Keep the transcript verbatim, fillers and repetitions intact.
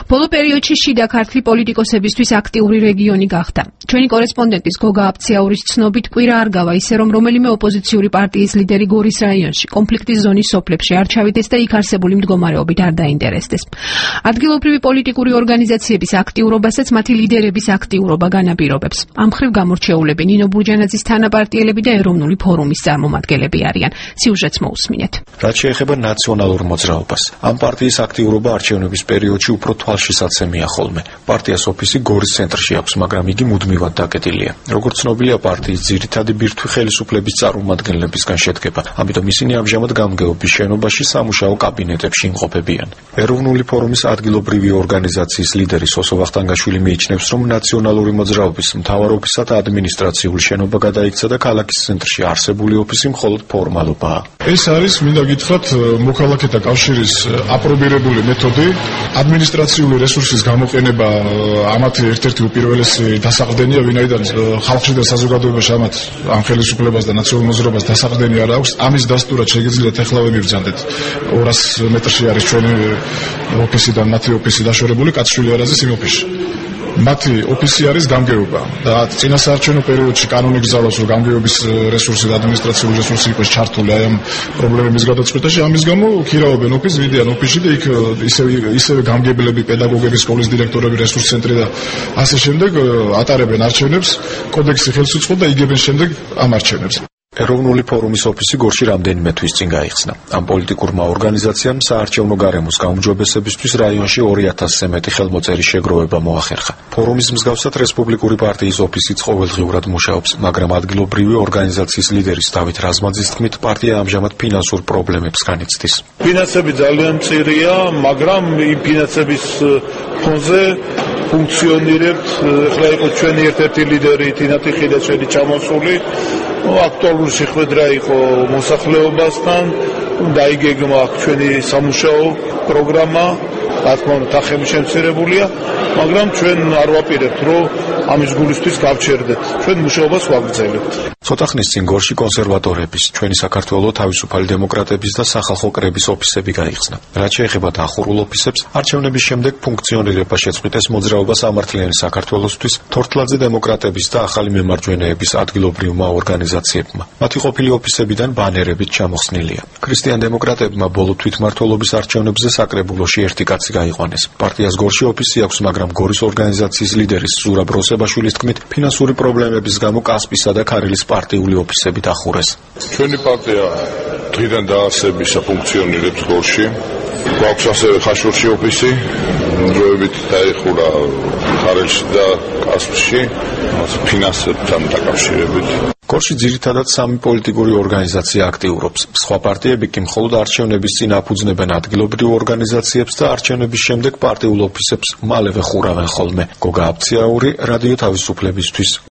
ბოლო პერიოდში შიდა ქართლი პოლიტიკოსებისთვის აქტიური რეგიონი გახდა. ჩვენი კორესპონდენტის გოგა აფციაურის ცნობით კვირა არ გავა ისე რომ რომელიმე ოპოზიციური პარტიის ლიდერი გორის რაიონში კონფლიქტის ზონის სოფლებში არ ჩავიდეს და იქ არსებული მდგომარეობით არ დაინტერესდეს. ადგილობრივი პოლიტიკური ორგანიზაციების აქტიურობასაც მათი ლიდერების აქტიურობა განაპირობებს. ამ მხრივ გამორჩეულები ნინო ბურჯანაძის თანაპარტიელები და ეროვნული ფორუმის წარმომადგენლები არიან. სიუჟეტს მოусმინეთ. რაც შეეხება ნაციონალურ მოძრაობას, ამ პარტიის აქტიურობა არჩევნების პერიოდში უფრო თვალშისაცემია ხოლმე. პარტიას ოფისი გორის ცენტრში აქვს, მაგრამ იგი მუდმივად დაკეტილია. როგორც ცნობილია, პარტიის ძირითადი ბირთვი ხელისუფლების წარმომადგენლებისგან შედგება, ამიტომ ისინი ამჟამად გამგეობის შენობაში სამუშაო კაბინეტებში იმყოფებიან. ეროვნული ფორუმის ადგილობრივი ორგანიზაციის ლიდერი სოსო ვახტანგაშვილი მიიჩნევს, რომ ნაციონალური მოძრაობის მთავარ ოფისად ადმინისტრაციული შენობა გადაიქცა და ქალაქის ცენტრში არსებული ოფისი მხოლოდ ფორმალობაა. ეს არის, მინდა გითხრათ, მოქალაქეთა კავშირის აპრობირებული მეთოდი. ადმინისტრაციული რესურსის გამოყენება ამათი ერთ-ერთი უპირველესი დასაყრდენია, ვინაიდან ხალხში და საზოგადოებაში ამათ ამ ხელისუფლებას და ნაციონალურ მოძრაობას დასაყრდენი არ აქვს. ამის დასტურად შეგიძლიათ ახლავე მივბრძანდეთ. ორას მეტრში არის ჩვენი ოფისი და მათი ოფისი დაშორებული კაცშვილი არაზის იმ ოფისში. მათი ოფისი არის გამგეობა და წინასაარჩევნო პერიოდში კანონი გზავნოს, რომ გამგეობის რესურსი და ადმინისტრაციული რესურსი იყოს ჩართული აი ამ პრობლემების გადაწყვეტაში. ამის გამო ქირავენ ოფისს, ვიდიან ოფისში და იქ ისევე ისევე გამგებლები, პედაგოგები, სკოლის დირექტორები, რესურს ცენტრი და ასე შემდეგ ატარებენ არჩევნებს, კოდექსი ხელს უწყობს და იგებენ შემდეგ ამ არჩევნებს. ეროვნული ფორუმის ოფისი გორში რამდენიმე თვის წინ გაიხსნა. ამ პოლიტიკურმა ორგანიზაციამ საარჩევნო გარემოს გაუმჯობესებისთვის რაიონში ორი ათასზე მეტი ხელმოწერის შეგროვება მოახერხა. ფორუმის მსგავსად რესპუბლიკური პარტიის ოფისიც ყოველდღიურად მუშაობს, მაგრამ ადგილობრივი ორგანიზაციის ლიდერის დავით რაზმაძის თქმით, პარტია ამჟამად ფინანსურ პრობლემებს განიცდის. ფინანსები ძალიან მწირია, მაგრამ იმ ფინანსების ფონზე ფუნქციონირებთ. ეხლა იყო ჩვენი ერთ-ერთი ლიდერი თინათი ხიდაშვილი ჩამოსული. აქტუალური შეხვედრა იყო მოსახლეობასთან, დაიგეგმა ჩვენი სამუშაო პროგრამა, რა თქმა უნდა თანხები შემცირებულია, მაგრამ ჩვენ არ ვაპირებთ, რომ ამის გულისთვის გავჩერდეთ. ჩვენ მუშაობას ვაგრძელებთ. ცოტა ხნის წინ გორში კონსერვატორების, ჩვენი საქართველოს თავისუფალი დემოკრატების და სახალხო კრების ოფისები გაიხსნა. რაც შეეხება დახურულ ოფისებს, არჩევნების შემდეგ ფუნქციონირება შეწყვიტეს მოძრაობა სამართლიანი საქართველოსთვის, თორთლაძე დემოკრატების და ახალი მემარჯვენეების ადგილობრივმა ორგანიზაციებმა. მათი ყოფილი ოფისებიდან ბანერებით ჩამოხსნილია. ქრისტიან დემოკრატებმა ბოლო თვითმმართველობის არჩევნებზე საკრებულოში ერთი კაცი გაიყვანეს. პარტიას გორში ოფისი აქვს, მაგრამ გორის ორგანიზაციის ლიდერის ზურაბ როსებაშვილის თქმით, ფინანსური პრობლემების გამო კასპისა და ქარელის პარტიული ოფისები დახურეს. ჩვენი პარტია დღიდან დაარსებისა ფუნქციონირებს გორში. გვაქვს ასევე ხაშურში ოფისი, დროებით დაიხურა ქარელში და კასპში, ფინანსებთან დაკავშირებით. გორში ძირითადად სამი პოლიტიკური ორგანიზაცია აქტიურობს. სხვა პარტიები კი მხოლოდ არჩევნების წინ აფუძნებენ ადგილობრივ ორგანიზაციებს და არჩევნების შემდეგ პარტიულ ოფისებს მალევე ხურავენ ხოლმე. გოგა აფციაური, რადიო თავისუფლებისთვის.